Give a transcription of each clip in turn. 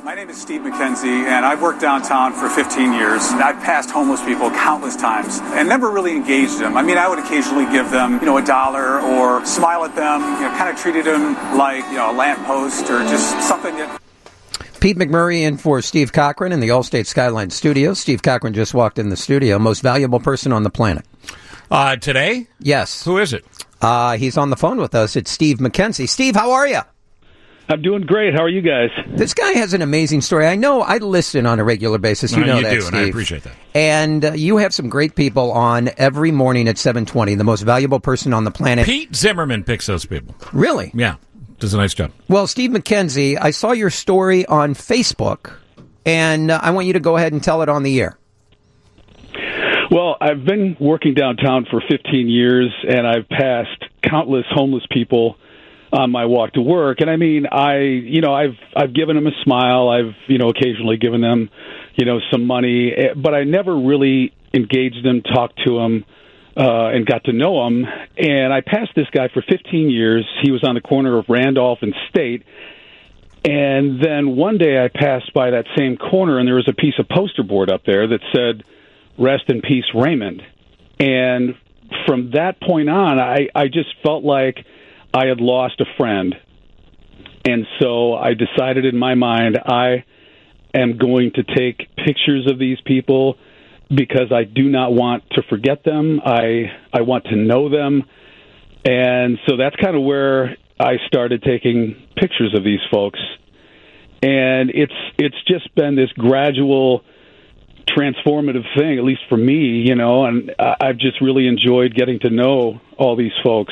My name is Steve McKenzie, and I've worked downtown for 15 years. I've passed homeless people countless times and never really engaged them. I mean, I would occasionally give them, $1 or smile at them, kind of treated them like, a lamppost or just something that... Pete McMurray in for Steve Cochran in the Allstate Skyline Studios. Steve Cochran just walked in the studio. Most valuable person on the planet. Today? Yes. Who is it? He's on the phone with us. It's Steve McKenzie. Steve, how are you? I'm doing great. How are you guys? This guy has an amazing story. I know I listen on a regular basis. You know that, do, Steve. and I appreciate that. And you have some great people on every morning at 7:20, the most valuable person on the planet. Pete Zimmerman picks those people. Really? Yeah. Does a nice job. Well, Steve McKenzie, I saw your story on Facebook, and I want you to go ahead and tell it on the air. Well, I've been working downtown for 15 years, and I've passed countless homeless people on my walk to work. And I mean, I've given them a smile. I've, occasionally given them, some money, but I never really engaged them, talked to them, and got to know them. And I passed this guy for 15 years. He was on the corner of Randolph and State. And then one day I passed by that same corner, and there was a piece of poster board up there that said, "Rest in peace, Raymond." And from that point on, I just felt like I had lost a friend. And so I decided in my mind, I am going to take pictures of these people because I do not want to forget them. I want to know them. And so that's kind of where I started taking pictures of these folks. And it's just been this gradual transformative thing, at least for me, and I've just really enjoyed getting to know all these folks.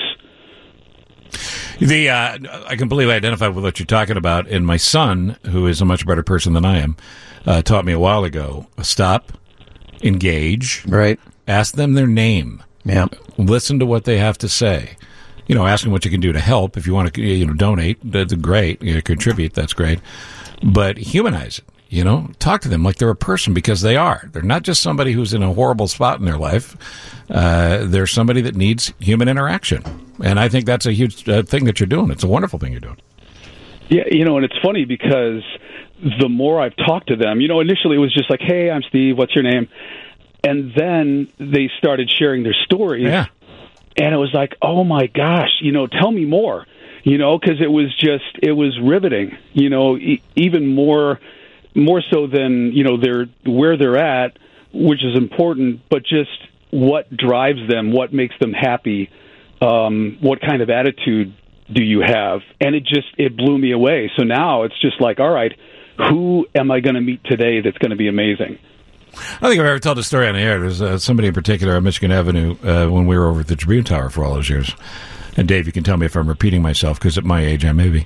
I completely identify with what you're talking about, and my son, who is a much better person than I am, taught me a while ago, stop, engage, right? Ask them their name. Yeah. Listen to what they have to say. Ask them what you can do to help. If you want to, donate, that's great. Contribute, that's great. But humanize it. Talk to them like they're a person, because they are. They're not just somebody who's in a horrible spot in their life. They're somebody that needs human interaction. And I think that's a huge thing that you're doing. It's a wonderful thing you're doing. Yeah, and it's funny because the more I've talked to them, initially it was just like, "Hey, I'm Steve. What's your name?" And then they started sharing their stories. Yeah. And it was like, "Oh my gosh, tell me more." Because it was riveting, even more so than, where they're at, which is important, but just what drives them, what makes them happy, what kind of attitude do you have? And it blew me away. So now it's just like, all right, who am I going to meet today that's going to be amazing? I don't think I've ever told a story on the air. There's somebody in particular on Michigan Avenue when we were over at the Tribune Tower for all those years. And Dave, you can tell me if I'm repeating myself, because at my age I may be.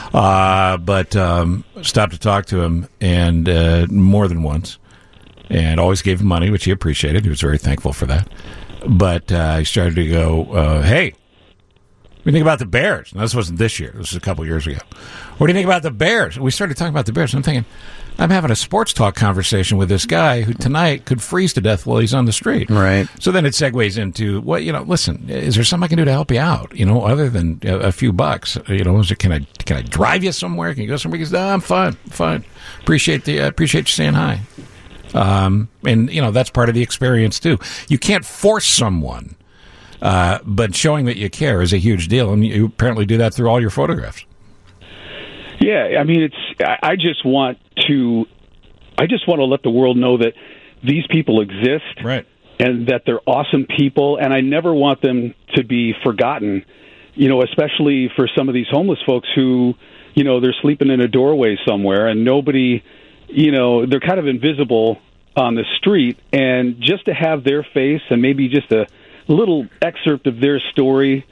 But stopped to talk to him, and more than once, and always gave him money, which he appreciated. He was very thankful for that. But he started to go, "Hey, what do you think about the Bears?" Now, this wasn't this year. This was a couple years ago. "What do you think about the Bears?" We started talking about the Bears. And I'm thinking, I'm having a sports talk conversation with this guy who tonight could freeze to death while he's on the street. Right. So then it segues into, listen, is there something I can do to help you out? Other than a few bucks. Can I drive you somewhere? Can you go somewhere? He goes, "No, I'm fine. Appreciate you saying hi." And that's part of the experience too. You can't force someone, but showing that you care is a huge deal, and you apparently do that through all your photographs. Yeah, I mean, I just want to let the world know that these people exist, right, and that they're awesome people, and I never want them to be forgotten. Especially for some of these homeless folks who, they're sleeping in a doorway somewhere, and nobody, they're kind of invisible on the street, and just to have their face and maybe just a little excerpt of their story,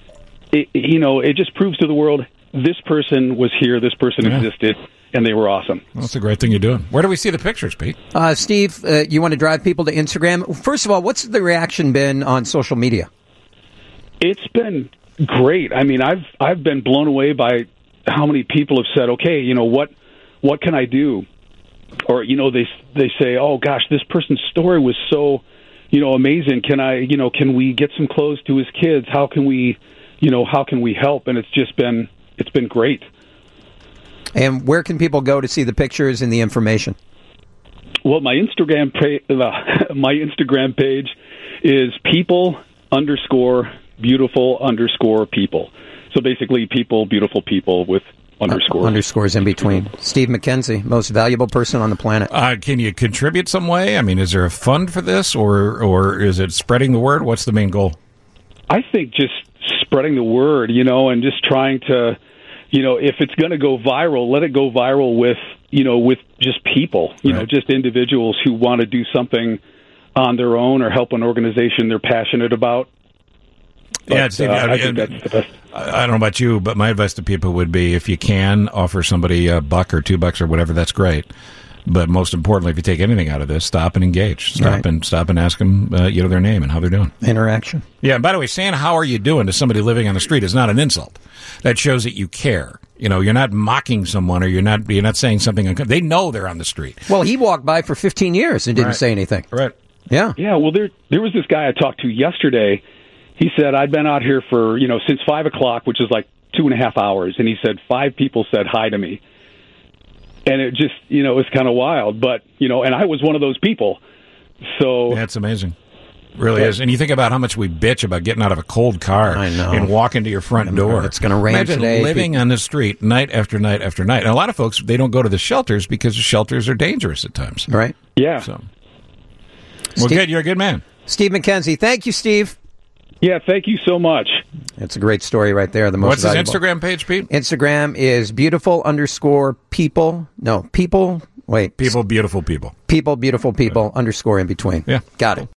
it just proves to the world, this person was here, this person existed, and they were awesome. Well, that's a great thing you're doing. Where do we see the pictures, Pete? Steve, you want to drive people to Instagram? First of all, what's the reaction been on social media? It's been great. I mean, I've been blown away by how many people have said, "Okay, what can I do?" Or they say, "Oh gosh, this person's story was so amazing. Can we get some clothes to his kids? How can we help?" And it's been great. And where can people go to see the pictures and the information? Well, my Instagram page is people_beautiful_people. So basically, people, beautiful people with underscores. Underscores in between. Steve McKenzie, most valuable person on the planet. Can you contribute some way? I mean, is there a fund for this, or is it spreading the word? What's the main goal? I think just spreading the word, and just trying to, if it's going to go viral, let it go viral with just people, right. Just individuals who want to do something on their own or help an organization they're passionate about. But, I think that's the best. I don't know about you, but my advice to people would be, if you can, offer somebody $1 or $2 or whatever, that's great. But most importantly, if you take anything out of this, stop and engage. Stop and ask them, their name and how they're doing. Interaction. Yeah. And by the way, saying "how are you doing" to somebody living on the street is not an insult. That shows that you care. You're not mocking someone, or you're not saying something. They know they're on the street. Well, he walked by for 15 years and didn't say anything. Right. Yeah. Yeah. Well, there was this guy I talked to yesterday. He said, I'd been out here for, since 5 o'clock, which is like 2.5 hours. And he said 5 people said hi to me. And it just, it's kind of wild. But, and I was one of those people. So that's amazing. Really is. And you think about how much we bitch about getting out of a cold car and walking to your front door. It's going to rain Imagine today. Living on the street night after night after night. And a lot of folks, they don't go to the shelters because the shelters are dangerous at times. Right. Yeah. So, well, good. You're a good man. Steve McKenzie. Thank you, Steve. Yeah, thank you so much. It's a great story right there. What's valuable. his Instagram page, Pete? Instagram is beautiful_people. No, people. Wait. People, beautiful people. People, beautiful people, _ in between. Yeah. Got it.